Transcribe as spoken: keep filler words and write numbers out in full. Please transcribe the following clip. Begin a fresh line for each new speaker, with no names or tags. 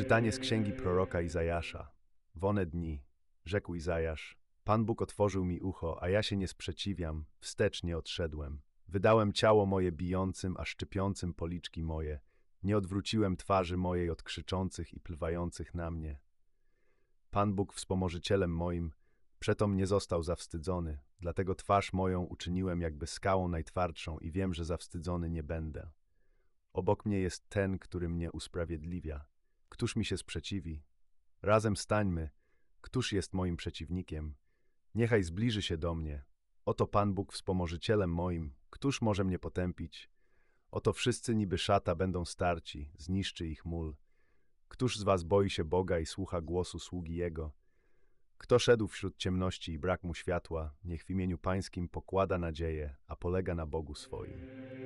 Czytanie z księgi proroka Izajasza. W one dni, rzekł Izajasz, Pan Bóg otworzył mi ucho, a ja się nie sprzeciwiam, wstecz nie odszedłem. Wydałem ciało moje bijącym, a szczypiącym policzki moje. Nie odwróciłem twarzy mojej od krzyczących i plwających na mnie. Pan Bóg wspomożycielem moim, przetom nie został zawstydzony, dlatego twarz moją uczyniłem jakby skałą najtwardszą i wiem, że zawstydzony nie będę. Obok mnie jest ten, który mnie usprawiedliwia. Któż mi się sprzeciwi? Razem stańmy. Któż jest moim przeciwnikiem? Niechaj zbliży się do mnie. Oto Pan Bóg wspomożycielem moim. Któż może mnie potępić? Oto wszyscy niby szata będą starci, zniszczy ich mól. Któż z was boi się Boga i słucha głosu sługi Jego? Kto szedł wśród ciemności i brak mu światła, niech w imieniu Pańskim pokłada nadzieję, a polega na Bogu swoim.